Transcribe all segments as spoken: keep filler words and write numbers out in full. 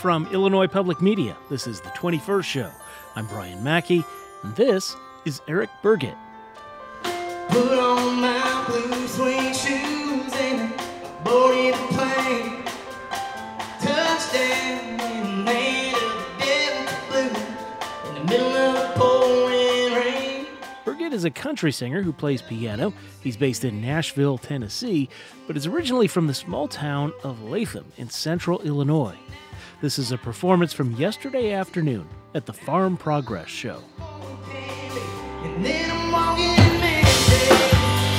From Illinois Public Media, this is the twenty-first Show. I'm Brian Mackey, and this is Eric Burgett. Put on my blue suede shoes and boarded the plane. Touchdown in the land of Devil blue in the middle of the pouring rain. Burgett is a country singer who plays piano. He's based in Nashville, Tennessee, but is originally from the small town of Latham in central Illinois. This is a performance from yesterday afternoon at the Farm Progress Show. And then I'm walking in Memphis,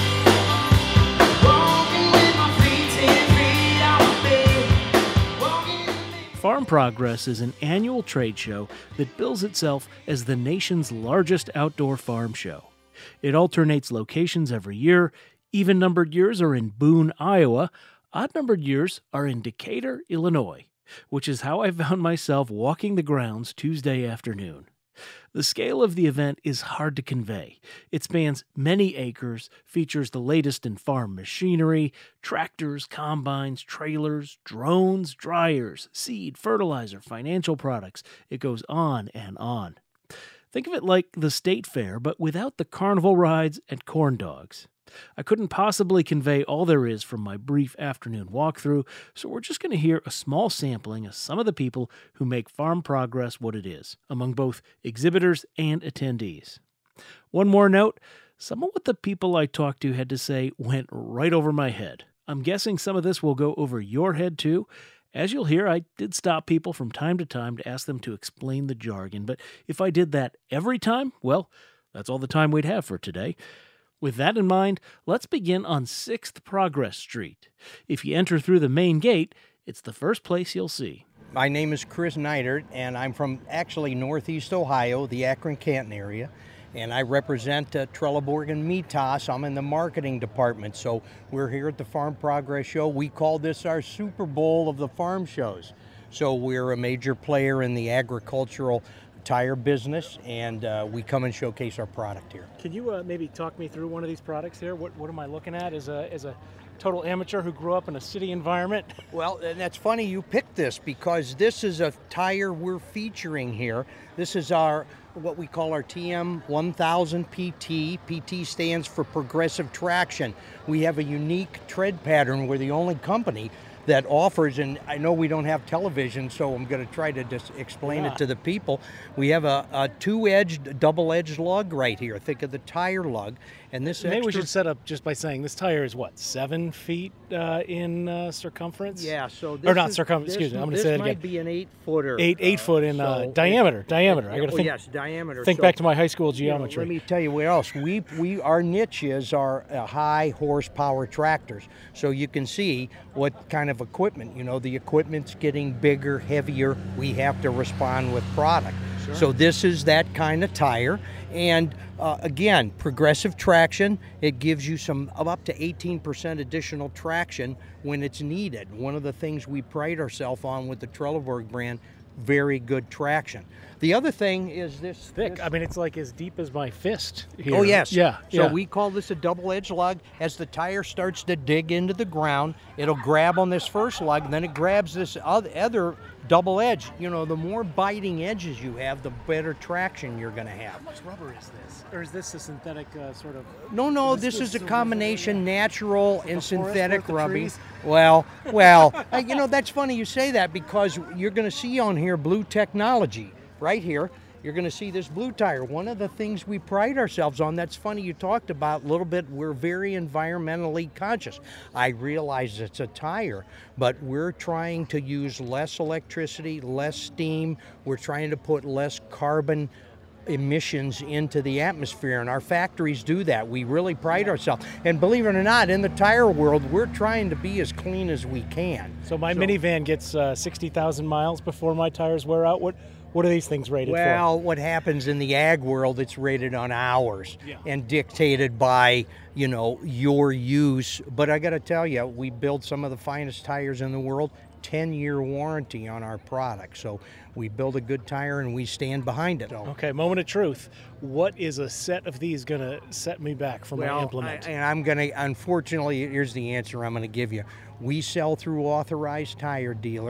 walking with my feet ten feet off the bed, walking in Memphis. Farm Progress is an annual trade show that bills itself as the nation's largest outdoor farm show. It alternates locations every year. Even-numbered years are in Boone, Iowa. Odd-numbered years are in Decatur, Illinois, which is how I found myself walking the grounds Tuesday afternoon. The scale of the event is hard to convey. It spans many acres, features the latest in farm machinery, tractors, combines, trailers, drones, dryers, seed, fertilizer, financial products. It goes on and on. Think of it like the state fair, but without the carnival rides and corn dogs. I couldn't possibly convey all there is from my brief afternoon walkthrough, so we're just going to hear a small sampling of some of the people who make Farm Progress what it is, among both exhibitors and attendees. One more note, some of what the people I talked to had to say went right over my head. I'm guessing some of this will go over your head too. As you'll hear, I did stop people from time to time to ask them to explain the jargon, but if I did that every time, well, that's all the time we'd have for today. With that in mind, let's begin on sixth Progress Street. If you enter through the main gate, it's the first place you'll see. My name is Chris Neidert, and I'm from actually Northeast Ohio, the Akron-Canton area, and I represent uh, Trelleborg and Mitas. I'm in the marketing department, so we're here at the Farm Progress Show. We call this our Super Bowl of the farm shows. So we're a major player in the agricultural tire business, and uh, we come and showcase our product here. Can you uh, maybe talk me through one of these products here? What what am I looking at as a as a total amateur who grew up in a city environment? Well, and that's funny you picked this because this is a tire we're featuring here. This is our what we call our T M one thousand P T. P T stands for Progressive Traction. We have a unique tread pattern. We're the only company that offers, and I know we don't have television, so I'm going to try to just explain yeah. it to the people. We have a, a two-edged, double-edged lug right here. Think of the tire lug. And this Maybe extra... we should set up just by saying this tire is what, seven feet uh, in uh, circumference? Yeah, so this Or not is, circumference, excuse me, I'm going to say that again. This might be an eight-footer. Eight, eight uh, foot in so uh, diameter, it, diameter. I got to oh, think, yes, diameter. think so, back to my high school you know, geometry. let me tell you what else. We, we, our niches are uh, high horsepower tractors. So you can see what kind of equipment, you know, the equipment's getting bigger, heavier. We have to respond with product. Sure. So this is that kind of tire. And uh, again, progressive traction, it gives you some up to eighteen percent additional traction when it's needed. One of the things we pride ourselves on with the Trelleborg brand, very good traction. The other thing is this Thick. this- I mean, it's like as deep as my fist here. Oh, yes. Yeah. So yeah. we call this a double-edged lug. As the tire starts to dig into the ground, it'll grab on this first lug, then it grabs this other double edge. You know, the more biting edges you have, the better traction you're going to have. How much rubber is this? Or is this a synthetic uh, sort of... No, no, Is this this is a the- combination natural like and a forest synthetic worth of rubbing. trees? Well, well, uh, you know, that's funny you say that because you're going to see on here blue technology right here. You're going to see this blue tire. One of the things we pride ourselves on, that's funny you talked about a little bit, we're very environmentally conscious. I realize it's a tire, but we're trying to use less electricity, less steam. We're trying to put less carbon emissions into the atmosphere, and our factories do that. We really pride ourselves. And believe it or not, in the tire world, we're trying to be as clean as we can. So my So- minivan gets uh, sixty thousand miles before my tires wear out. What what are these things rated Well, what happens in the ag world, it's rated on hours Yeah. and dictated by, you know, your use. But I got to tell you, we build some of the finest tires in the world, ten-year warranty on our product. So we build a good tire and we stand behind it. So, for? Okay, moment of truth. What is a set of these going to set me back from my well, implement? I, and I'm going to, unfortunately, here's the answer I'm going to give you. We sell through authorized tire dealers.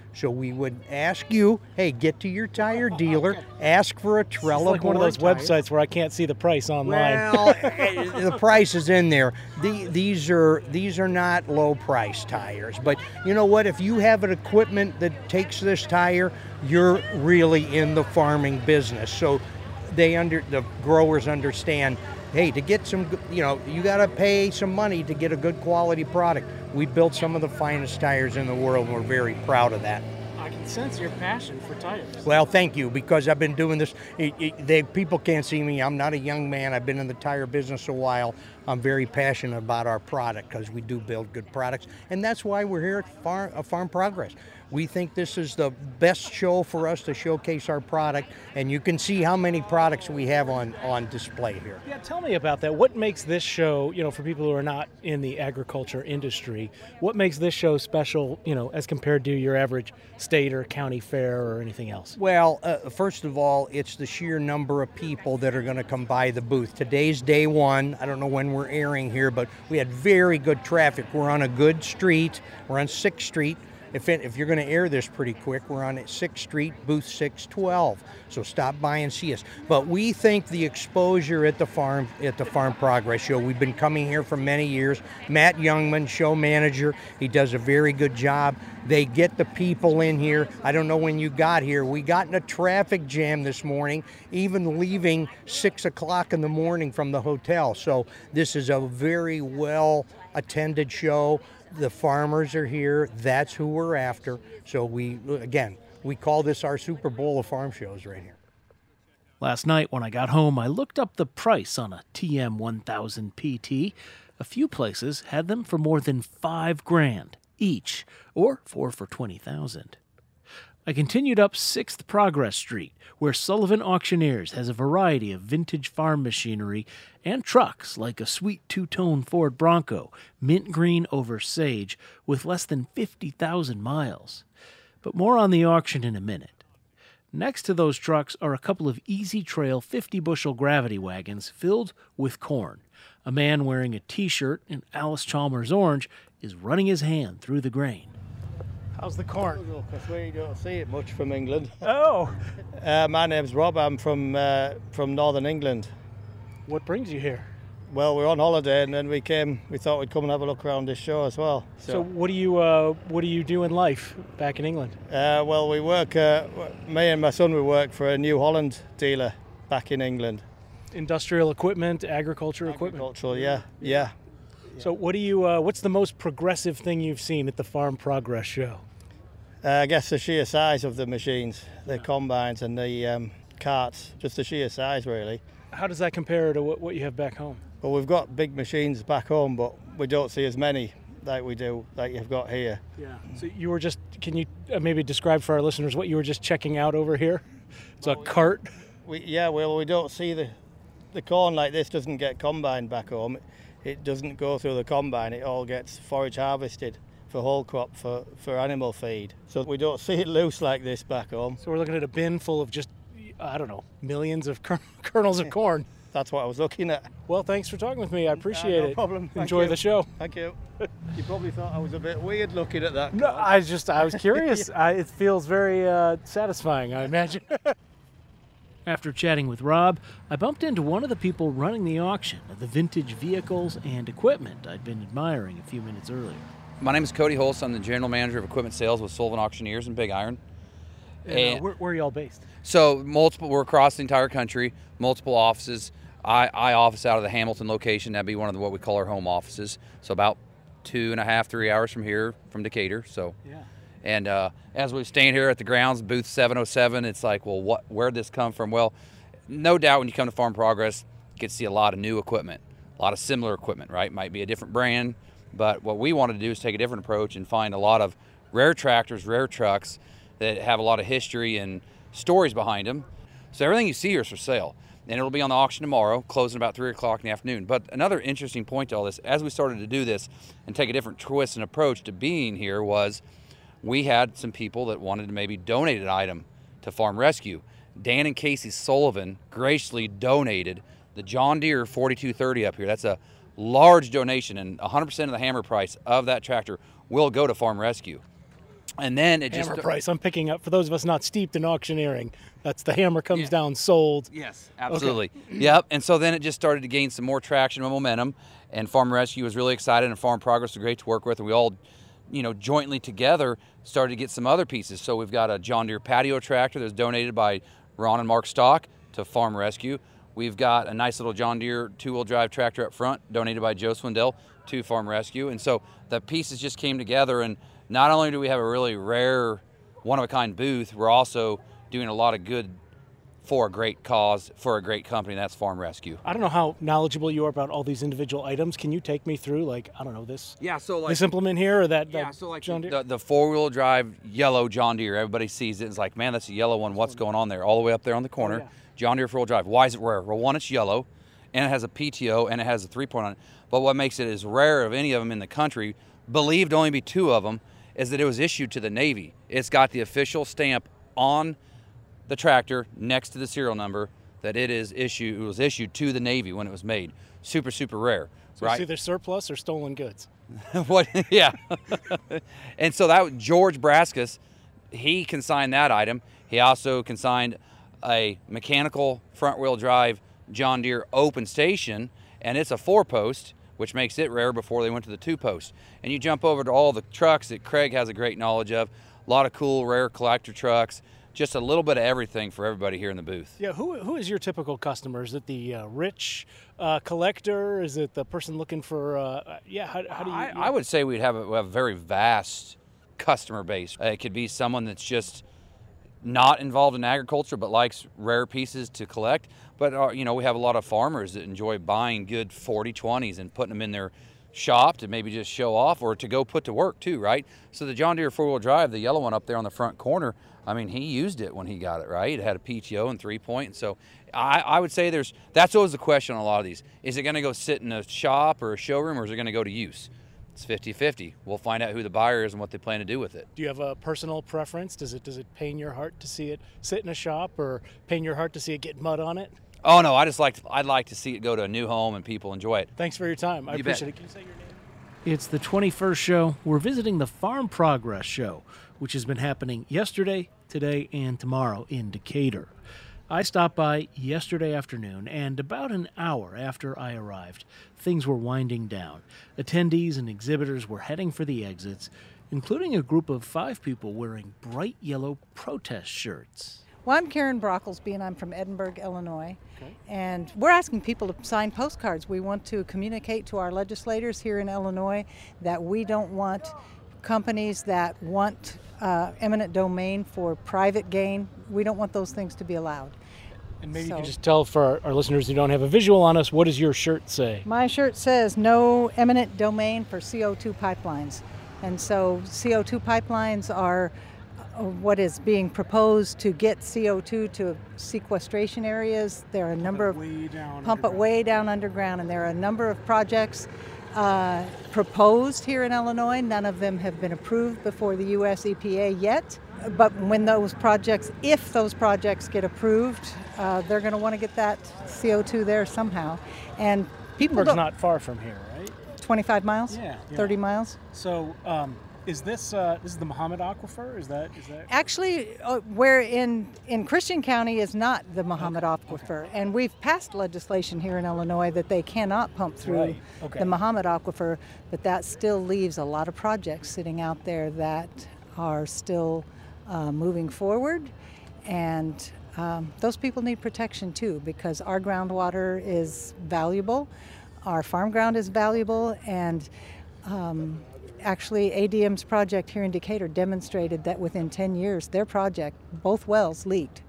So we would ask you, hey, get to your tire dealer, ask for a Trello It's like one of those board tire. websites where I can't see the price online. Well, eh, the price is in there. The, these are these are not low price tires, but you know what? If you have an equipment that takes this tire, you're really in the farming business. So they under the growers understand. Hey, to get some, you know, you got to pay some money to get a good quality product. We built some of the finest tires in the world, and we're very proud of that. I can sense your passion for tires. Well, thank you, because I've been doing this. It, it, they, people can't see me. I'm not a young man. I've been in the tire business a while. I'm very passionate about our product because we do build good products, and that's why we're here at Farm, uh, Farm Progress. We think this is the best show for us to showcase our product, and you can see how many products we have on, on display here. Yeah, tell me about that. What makes this show, you know, for people who are not in the agriculture industry, what makes this show special, you know, as compared to your average state or county fair or anything else? Well, uh, first of all, it's the sheer number of people that are going to come by the booth. Today's day one. I don't know when we're airing here, but we had very good traffic. We're on a good street. We're on sixth street. If, it, if you're going to air this pretty quick, we're on sixth street, booth six twelve. So stop by and see us. But we think the exposure at the farm at the Farm Progress Show, we've been coming here for many years. Matt Youngman, show manager, he does a very good job. They get the people in here. I don't know when you got here. We got in a traffic jam this morning, even leaving six o'clock in the morning from the hotel. So this is a very well attended show. The farmers are here. That's who we're after. So we, again, we call this our Super Bowl of farm shows right here. Last night when I got home, I looked up the price on a T M one thousand P T. A few places had them for more than five grand each, or four for twenty thousand. I continued up sixth Progress Street, where Sullivan Auctioneers has a variety of vintage farm machinery and trucks like a sweet two-tone Ford Bronco, mint green over sage, with less than fifty thousand miles. But more on the auction in a minute. Next to those trucks are a couple of Easy Trail fifty bushel gravity wagons filled with corn. A man wearing a T-shirt in Alice Chalmers orange is running his hand through the grain. How's the corn? Because we don't see it much from England. Oh! Uh, my name's Rob. I'm from uh, from Northern England. What brings you here? Well, we're on holiday, and then we came. We thought we'd come and have a look around this show as well. So, So, what do you uh, what do you do in life back in England? uh, well, we work. Uh, me and my son, we work for a New Holland dealer back in England. Industrial equipment, agriculture equipment. Agricultural, yeah, yeah. So, what do you? Uh, what's the most progressive thing you've seen at the Farm Progress Show? Uh, I guess the sheer size of the machines, the combines and the um, carts, just the sheer size, really. How does that compare to what, what you have back home? Well, we've got big machines back home, but we don't see as many like we do, like you've got here. Yeah. So you were just, can you uh, maybe describe for our listeners what you were just checking out over here? It's a cart. We, yeah, well, we don't see the the corn like this doesn't get combined back home. It, it doesn't go through the combine. It all gets forage harvested for whole crop for, for animal feed. So we don't see it loose like this back home. So we're looking at a bin full of just, I don't know, millions of kern- kernels of corn. That's what I was looking at. Well, thanks for talking with me. I appreciate Uh, no it. problem. Thank Enjoy you. the show. Thank you. You probably thought I was a bit weird looking at that. No, corn. I just, I was curious. I, it feels very uh, satisfying, I imagine. After chatting with Rob, I bumped into one of the people running the auction of the vintage vehicles and equipment I'd been admiring a few minutes earlier. My name is Cody Holst. I'm the general manager of equipment sales with Sullivan Auctioneers in Big Iron. And, uh, And- where, where are y'all based? So multiple, we're across the entire country, multiple offices. I, I office out of the Hamilton location. That'd be one of the, what we call our home offices. So about two and a half, three hours from here, from Decatur. So, Yeah. and uh, as we stand here at the grounds, booth seven oh seven, it's like, well, what? Where'd this come from? Well, no doubt when you come to Farm Progress, you get to see a lot of new equipment, a lot of similar equipment, right? Might be a different brand, but what we wanted to do is take a different approach and find a lot of rare tractors, rare trucks that have a lot of history and stories behind them. So everything you see here is for sale. And it'll be on the auction tomorrow, closing about three o'clock in the afternoon. But another interesting point to all this, as we started to do this and take a different twist and approach to being here, was we had some people that wanted to maybe donate an item to Farm Rescue. Dan and Casey Sullivan graciously donated the John Deere forty-two thirty up here. That's a large donation, and one hundred percent of the hammer price of that tractor will go to Farm Rescue. And then it just Hammer price. I'm picking up, for those of us not steeped in auctioneering, that's the hammer comes Yeah. down, sold. Yes, absolutely. Yep. And so then it just started to gain some more traction and momentum. And Farm Rescue was really excited, and Farm Progress was great to work with. And we all, you know, jointly together started to get some other pieces. So we've got a John Deere patio tractor that's donated by Ron and Mark Stock to Farm Rescue. We've got a nice little John Deere two-wheel drive tractor up front, donated by Joe Swindell to Farm Rescue. And so the pieces just came together, and not only do we have a really rare, one-of-a-kind booth, we're also doing a lot of good for a great cause, for a great company, and that's Farm Rescue. I don't know how knowledgeable you are about all these individual items. Can you take me through, like, I don't know, this Yeah, so like this implement here or that, yeah, that so like John Deere? the, the four-wheel drive yellow John Deere, everybody sees it and is like, man, that's a yellow one. What's going on there? All the way up there on the corner, Oh, yeah. John Deere four-wheel drive. Why is it rare? Well, one, it's yellow, and it has a P T O, and it has a three-point on it. But what makes it as rare of any of them in the country, believed only be two of them, is that it was issued to the Navy. It's got the official stamp on the tractor next to the serial number that it is issued. It was issued to the Navy when it was made. Super, super rare, So right? it's either surplus or stolen goods. What? Yeah. And so that George Braskus, he consigned that item. He also consigned a mechanical front-wheel drive John Deere open station, and it's a four-post, which makes it rare before they went to the two-post. And you jump over to all the trucks that Craig has a great knowledge of. A lot of cool, rare collector trucks. Just a little bit of everything for everybody here in the booth. Yeah, who who is your typical customer? Is it the uh, rich uh, collector? Is it the person looking for? Uh, yeah, how, how do you? I, I would say we'd have a, we have a very vast customer base. Uh, it could be someone that's just not involved in agriculture but likes rare pieces to collect. But uh, you know, we have a lot of farmers that enjoy buying good forty twenties and putting them in their shop to maybe just show off or to go put to work too, right? So the John Deere four-wheel drive, the yellow one up there on the front corner, I mean, he used it when he got it, right? It had a P T O and three-point. And so I, I would say there's that's always the question on a lot of these. Is it going to go sit in a shop or a showroom, or is it going to go to use? It's fifty fifty. We'll find out who the buyer is and what they plan to do with it. Do you have a personal preference? Does it does it pain your heart to see it sit in a shop, or pain your heart to see it get mud on it? Oh, no, I just like I'd like to see it go to a new home and people enjoy it. Thanks for your time. I You bet. appreciate it. Can you say your name? It's the twenty-first show. We're visiting the Farm Progress Show, which has been happening yesterday, today, and tomorrow in Decatur. I stopped by yesterday afternoon, and about an hour after I arrived, things were winding down. Attendees and exhibitors were heading for the exits, including a group of five people wearing bright yellow protest shirts. Well, I'm Karen Brocklesby, and I'm from Edinburgh, Illinois. Okay. And we're asking people to sign postcards. We want to communicate to our legislators here in Illinois that we don't want companies that want uh, eminent domain for private gain. We don't want those things to be allowed. And maybe So- you can just tell for our, our listeners who don't have a visual on us, what does your shirt say? My shirt says no eminent domain for C O two pipelines. And so C O two pipelines are uh, what is being proposed to get C O two to sequestration areas. There are a number of way down pump it way down underground, and there are a number of projects uh, proposed here in Illinois. None of them have been approved before the U S E P A yet. But when those projects, if those projects get approved, uh, they're going to want to get that C O two there somehow. And people Edinburgh's don't, not far from here, right? twenty-five miles, Yeah, yeah. thirty miles. So, um, is this uh, this is the Muhammad Aquifer? Is that is that? Actually, uh, where in, in Christian County is not the Muhammad Aquifer, and we've passed legislation here in Illinois that they cannot pump through Right, okay. the Muhammad Aquifer, but that still leaves a lot of projects sitting out there that are still uh, moving forward, and um, those people need protection too, because our groundwater is valuable, our farm ground is valuable, and um, actually, A D M's project here in Decatur demonstrated that within ten years, their project, both wells, leaked.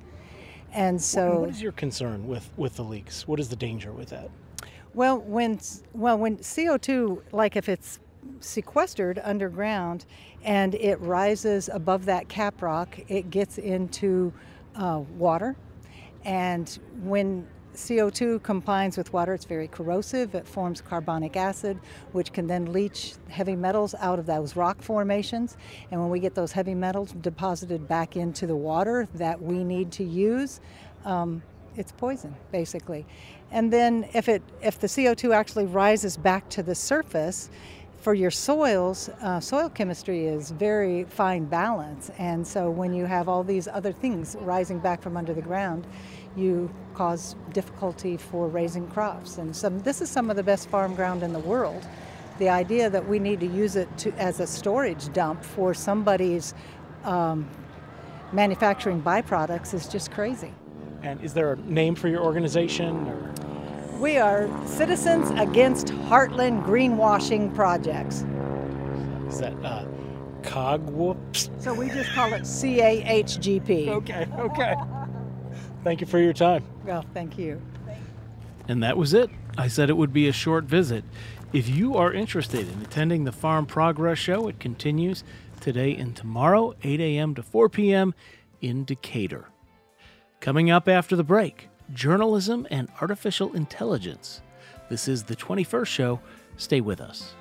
And so, What is your concern with, with the leaks? What is the danger with that? well, when well when C O two, like if it's sequestered underground and it rises above that cap rock, it gets into uh, water, and when C O two combines with water, it's very corrosive. It forms carbonic acid, which can then leach heavy metals out of those rock formations. And when we get those heavy metals deposited back into the water that we need to use, um, it's poison, basically. And then if it if the C O two actually rises back to the surface, for your soils, uh, soil chemistry is very fine balance. And so when you have all these other things rising back from under the ground, you cause difficulty for raising crops. And some, this is some of the best farm ground in the world. The idea that we need to use it to, as a storage dump for somebody's um, manufacturing byproducts is just crazy. And is there a name for your organization? Or? We are Citizens Against Heartland Greenwashing Projects. Is that uh, COGWHOOPS? So we just call it C A H G P. Okay, okay. Thank you for your time. Well, thank you. And that was it. I said it would be a short visit. If you are interested in attending the Farm Progress Show, it continues today and tomorrow, eight a.m. to four p.m. in Decatur. Coming up after the break, journalism and artificial intelligence. This is the twenty-first Show. Stay with us.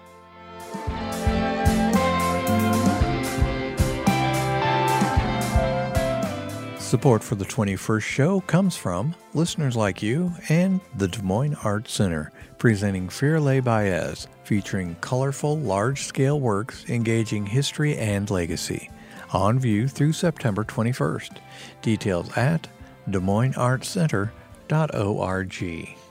Support for the twenty-first Show comes from listeners like you and the Des Moines Arts Center, presenting Fear Les Baez, featuring colorful, large-scale works engaging history and legacy. On view through September twenty-first. Details at des moines arts center dot org.